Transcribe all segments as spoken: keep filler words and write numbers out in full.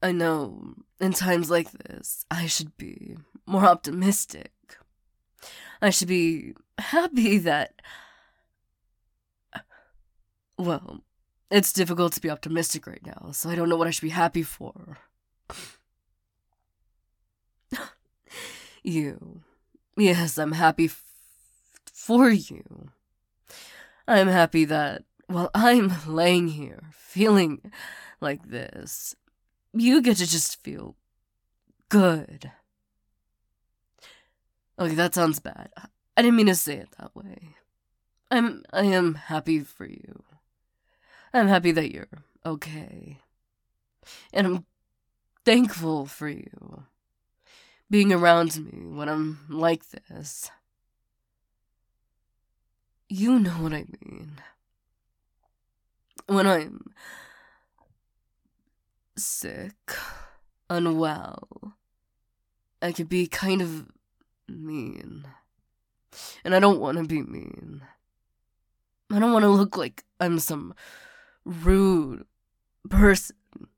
I know, in times like this, I should be more optimistic. I should be happy that... Well, it's difficult to be optimistic right now, so I don't know what I should be happy for. You. Yes, I'm happy f- for you. I'm happy that while I'm laying here, feeling like this, you get to just feel good. Okay, that sounds bad. I didn't mean to say it that way. I'm, I am happy for you. I'm happy that you're okay. And I'm thankful for you being around me when I'm like this. You know what I mean. When I'm sick, unwell, I could be kind of mean. And I don't want to be mean. I don't want to look like I'm some rude person.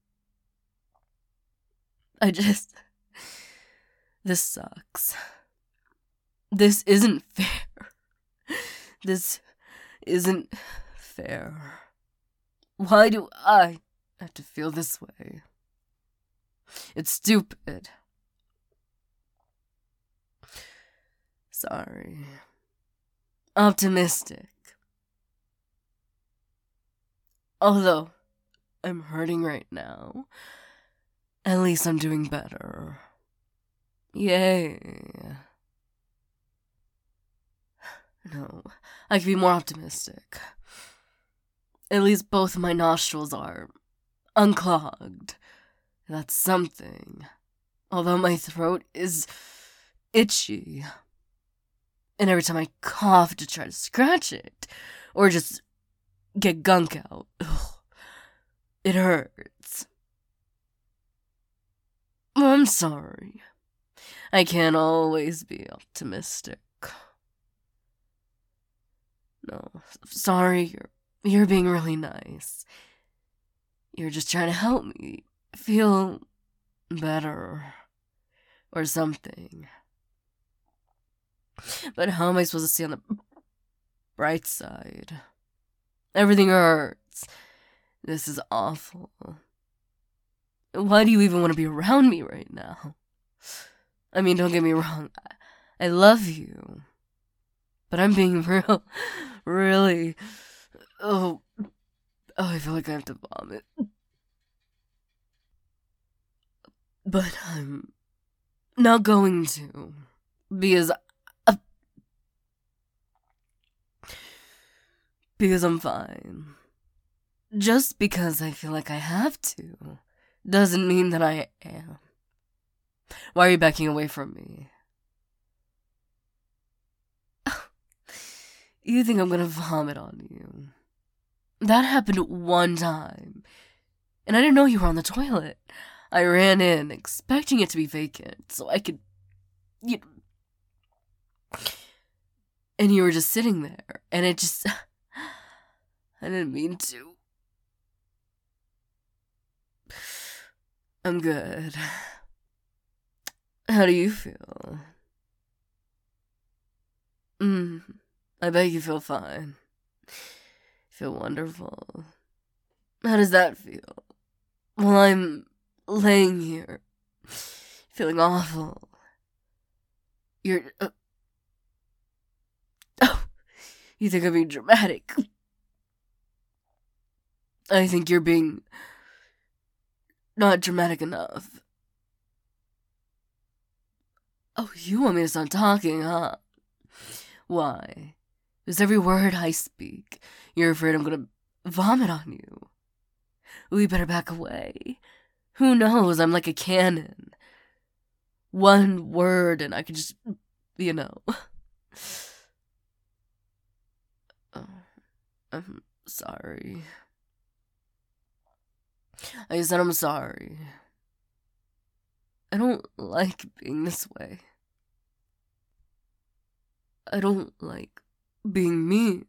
I just... This sucks. This isn't fair. This isn't fair. Why do I have to feel this way? It's stupid. Sorry. Optimistic. Although I'm hurting right now, at least I'm doing better. Yay. No, I can be more optimistic. At least both my nostrils are unclogged. That's something. Although my throat is itchy. And every time I cough to try to scratch it, or just get gunk out, ugh, it hurts. I'm sorry. I can't always be optimistic. No, sorry, you're, you're being really nice. You're just trying to help me feel better. Or something. But how am I supposed to see on the bright side? Everything hurts. This is awful. Why do you even want to be around me right now? I mean, don't get me wrong. I love you. But I'm being real, really... Oh, oh, I feel like I have to vomit. But I'm not going to. Because... Uh, because I'm fine. Just because I feel like I have to doesn't mean that I am. Why are you backing away from me? You think I'm gonna vomit on you. That happened one time. And I didn't know you were on the toilet. I ran in, expecting it to be vacant, so I could... You and you were just sitting there, and it just... I didn't mean to. I'm good. How do you feel? Mm, I bet you feel fine. Feel wonderful. How does that feel? Well, I'm laying here, feeling awful. You're... Uh, oh, you think I'm being dramatic? I think you're being... not dramatic enough. Oh, you want me to stop talking, huh? Why? Because every word I speak, you're afraid I'm gonna vomit on you. We better back away. Who knows? I'm like a cannon. One word and I could just, you know. Oh, I'm sorry. I said I'm sorry. I don't like being this way. I don't like being mean.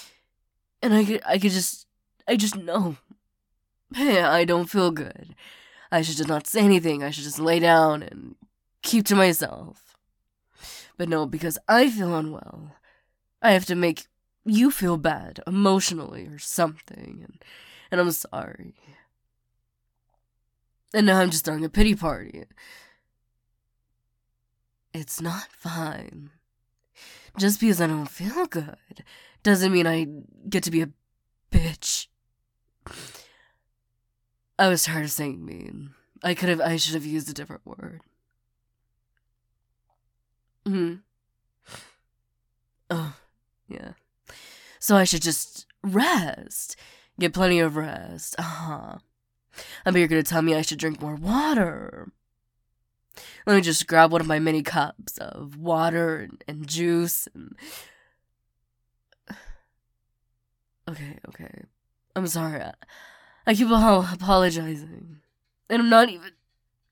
And I could, I could just, I just know. Hey, I don't feel good. I should just not say anything. I should just lay down and keep to myself. But no, because I feel unwell, I have to make you feel bad emotionally or something, and, and I'm sorry. And now I'm just throwing a pity party. It's not fine. Just because I don't feel good doesn't mean I get to be a bitch. I was tired of saying mean. I could have, I should have used a different word. Hmm. Oh, yeah. So I should just rest. Get plenty of rest. Uh-huh. I bet you're gonna tell me I should drink more water. Let me just grab one of my many cups of water and, and juice and... Okay, okay. I'm sorry. I, I keep apologizing. And I'm not even...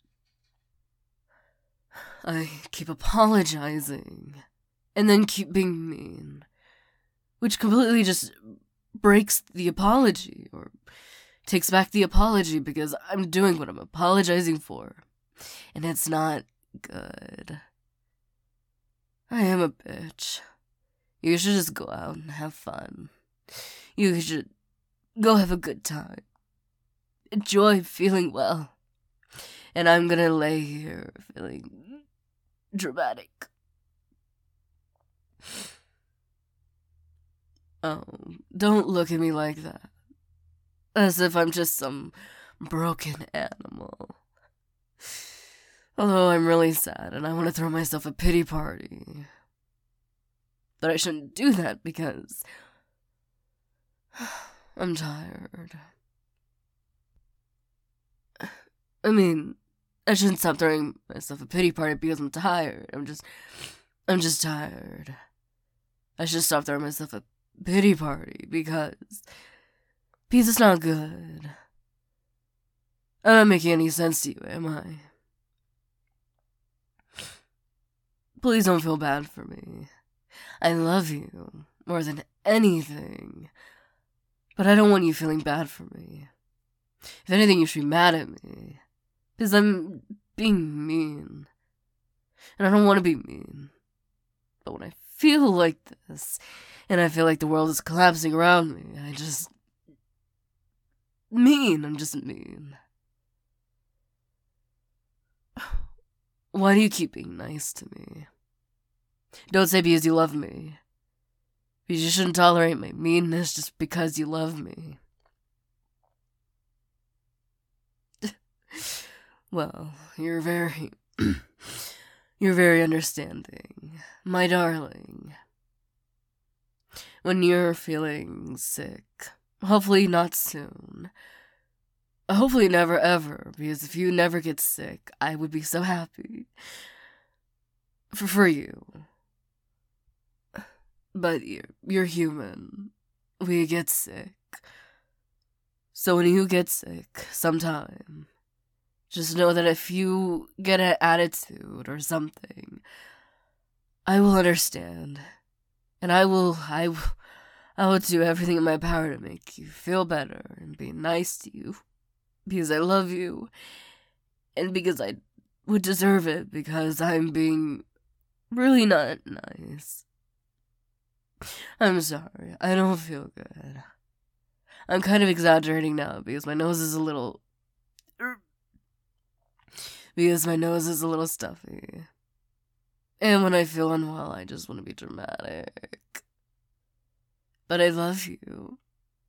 I keep apologizing. And then keep being mean. Which completely just breaks the apology. Or takes back the apology because I'm doing what I'm apologizing for. And it's not good. I am a bitch. You should just go out and have fun. You should go have a good time. Enjoy feeling well. And I'm gonna lay here feeling dramatic. Oh, don't look at me like that. As if I'm just some broken animal. Although I'm really sad and I want to throw myself a pity party. But I shouldn't do that because I'm tired. I mean, I shouldn't stop throwing myself a pity party because I'm tired. I'm just, I'm just tired. I should stop throwing myself a pity party because, because it's not good. I'm not making any sense to you, am I? Please don't feel bad for me. I love you more than anything. But I don't want you feeling bad for me. If anything, you should be mad at me. Because I'm being mean. And I don't want to be mean. But when I feel like this, and I feel like the world is collapsing around me, I just... Mean. I'm just mean. Why do you keep being nice to me? Don't say because you love me. Because you shouldn't tolerate my meanness just because you love me. Well, you're very... you're very understanding, my darling. When you're feeling sick, hopefully not soon. Hopefully never ever, because if you never get sick, I would be so happy. For, for you. But you're, you're human. We get sick. So when you get sick, sometime, just know that if you get an attitude or something, I will understand. And I will, I will, I will do everything in my power to make you feel better and be nice to you. Because I love you, and because I would deserve it, because I'm being really not nice. I'm sorry, I don't feel good. I'm kind of exaggerating now, because my nose is a little... Because my nose is a little stuffy. And when I feel unwell, I just want to be dramatic. But I love you.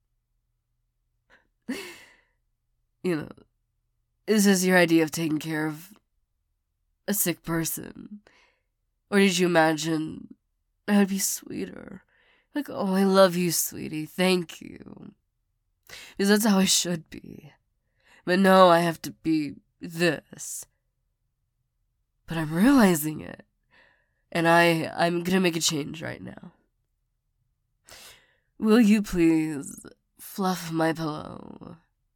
You know, is this your idea of taking care of a sick person? Or did you imagine I would be sweeter? Like, oh, I love you, sweetie, thank you. Because that's how I should be. But no, I have to be this. But I'm realizing it. And I, I'm gonna make a change right now. Will you please fluff my pillow?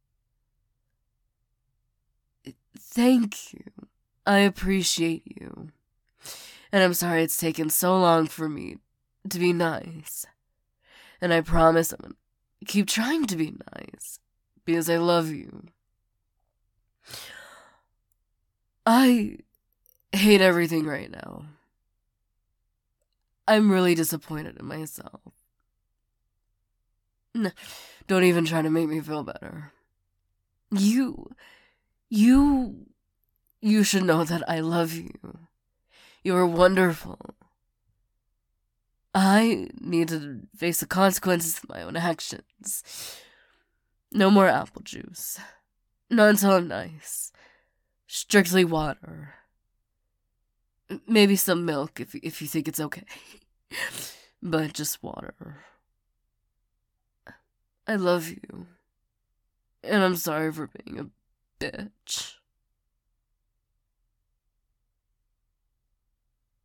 Thank you. I appreciate you. And I'm sorry it's taken so long for me to be nice. And I promise I'm gonna keep trying to be nice. Because I love you. I hate everything right now. I'm really disappointed in myself. N- Don't even try to make me feel better. You, you, you should know that I love you. You're wonderful. I need to face the consequences of my own actions. No more apple juice. Not until I'm nice. Strictly water. Maybe some milk if if you think it's okay. But just water. I love you. And I'm sorry for being a bitch.